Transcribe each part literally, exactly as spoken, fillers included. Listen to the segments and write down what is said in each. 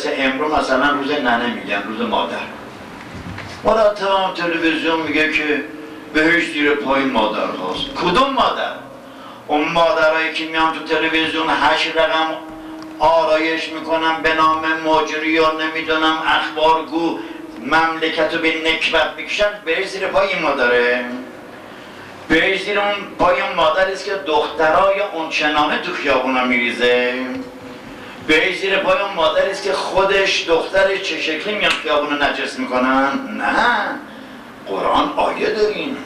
مثل امرو مثلا روز ننه میگن، روز مادر. مرتب تلویزیون میگه که بهش زیر پای مادر هاست. کدوم مادر؟ اون مادرهایی که میان تو تلویزیون هشت رقم آرایش میکنن به نام مجری یا نمیدونم اخبارگو مملکت رو به نکبت میکشن، بهش زیر پای این مادره. بهش زیر اون پای اون مادر است که دخترای اون چنانه تو خیابونا میریزه. بهش زیر پای اون مادر است که خودش دخترش چه شکلی میان خیابونا نجس میکنن. نه، قرآن آیه دارین.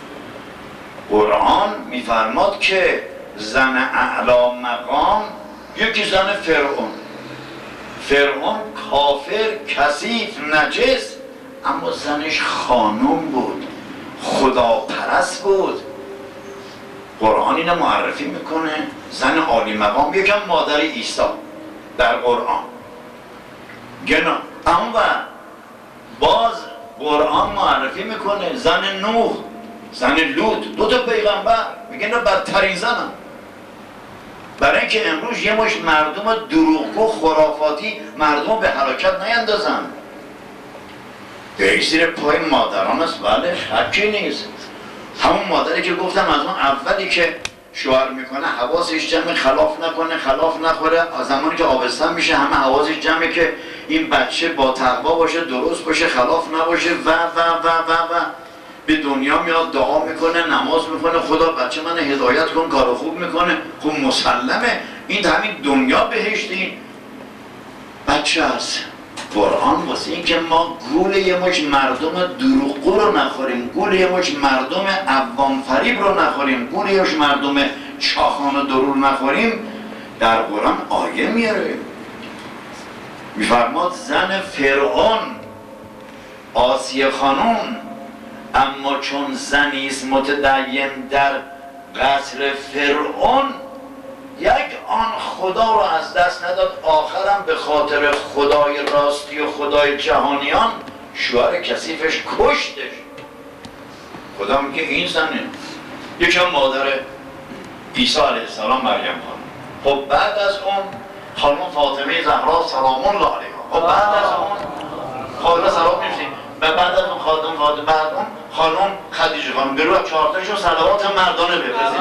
قرآن میفرماد که زن اعلا مقام یکی زن فرعون. فرعون کافر، کثیف، نجس، اما زنش خانم بود، خدا پرست بود. قرآن اینو معرفی میکنه زن عالی مقام، یکم مادر عیسی در قرآن گنا. اما باز قرآن معرفی میکنه زن نوح، زن لوط، دو تا پیغمبر، میگه نه بدترین زنم. برای اینکه امروز یه مش مردم دروغگو خرافاتی مردم به هلاکت نیندازن. به زیر پای مادران است، بله، شکی نیست. همون مادری که گفتم از اون اولی که شوهر میکنه حواسش جمعه، خلاف نکنه، خلاف نخوره. از زمانی که آبستن میشه همه حواسش جمعه که این بچه با تقوا باشه، درست باشه، خلاف نباشه و و و و و به دنیا میاد، دعا میکنه، نماز میکنه، خدا بچه من هدایت کن، کارو خوب میکنه. خب مسلمه این همین دنیا بهشت این بچه است. قرآن واسه این که ما گول یه مش مردم دروغگو رو نخوریم، گول یه مش مردم عوام فریب رو نخوریم، گول یه مش مردم چاخان و درور نخوریم، در قرآن آیه میاره. میفرماد زن فرعون آسیه خانوم، اما چون زنیست متدین در قصر فرعون، یک آن خدا رو از دست نداد، آخرم به خاطر خدای راستی و خدای جهانیان شوهر کثیفش کشتش. خدا میگه این زنه. یکم مادر عیسی علیه السلام مریم خانم. خب بعد از اون خانم فاطمه زهرا سلام الله علیها. خب بعد از اون خانم سلام میرسیم و بعد از اون خانم فاطمه، بعد اون خانم خدیجه خانم. برو چهارتاشو صلوات مردانه بفرستید.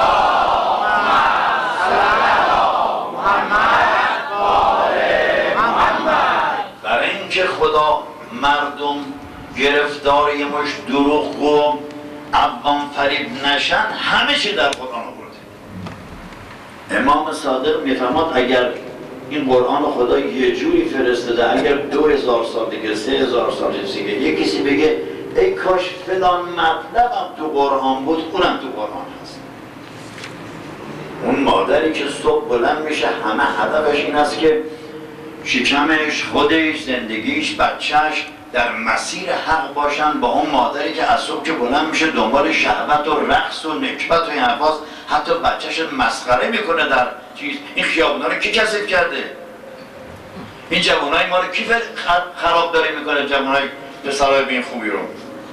برای اینکه خدا مردم گرفتار یه مش دروغگو عوام فریب نشن، همه چی در قرآن آورده. امام صادق میفرماد اگر این قرآن خدا یه جوری فرستاده، اگر دو هزار سال دیگه، سه هزار سال دیگه یه کسی بگه ای کاش فلان مطلبم تو قرآن بود، اونم تو قرآن هست. اون مادری که صبح بلند میشه همه هدفش این است که شکمش، خودش، زندگیش، بچهش در مسیر حق باشن، با اون مادری که از صبح که بلند میشه دنبال شهوت و رقص و نکبت و این حرفاست، حتی بچهش مسخره میکنه در چیز. این خیابونا رو کی کثیف کرده؟ این جوانای ما رو کی خراب داره میکنه؟ جوانای پسرای به این خوبی رو.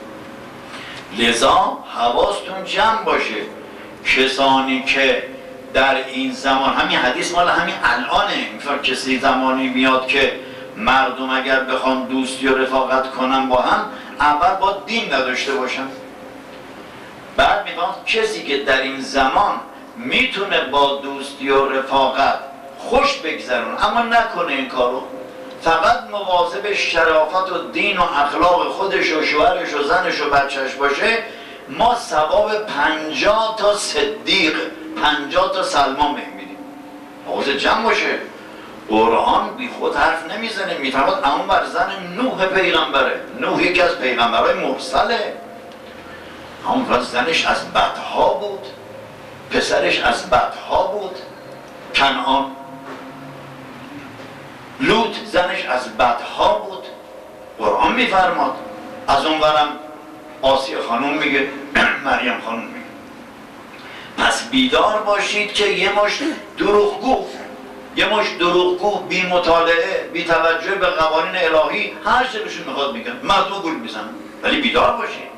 لذا حواستون جمع باشه. کسانی که در این زمان، همین حدیث مال همین الانه، میفر کسی زمانی میاد که مردم اگر بخوان دوستی و رفاقت کنن با هم، اول با دین نداشته باشن. بعد میگن کسی که در این زمان میتونه با دوستی و رفاقت خوش بگذرون اما نکنه این کارو، فقط مواظب شرافت و دین و اخلاق خودش و شوهرش و زنش و بچهش باشه، ما ثواب پنجاه تا صدیق، پنجاه تا سلمان میدیم. حوض جمع باشه. قرآن بی خود حرف نمیزنه. میفرماد اما بر زن نوح پیغمبره. نوح یکی از پیغمبرهای مرسله. همون زنش از بدها بود، پسرش از بدها بود، کنعان. لوط زنش از بدها بود. قرآن میفرماد. از اون ورم آسیه خانوم میگه، مریم خانوم میگه. پس بیدار باشید که یه مش دروغگو، یه مش دروغگو، بی مطالعه، بی توجه به قوانین الهی، هر چه بهشون میخواد میگن، مردم گول میزنن. ولی بیدار باشید.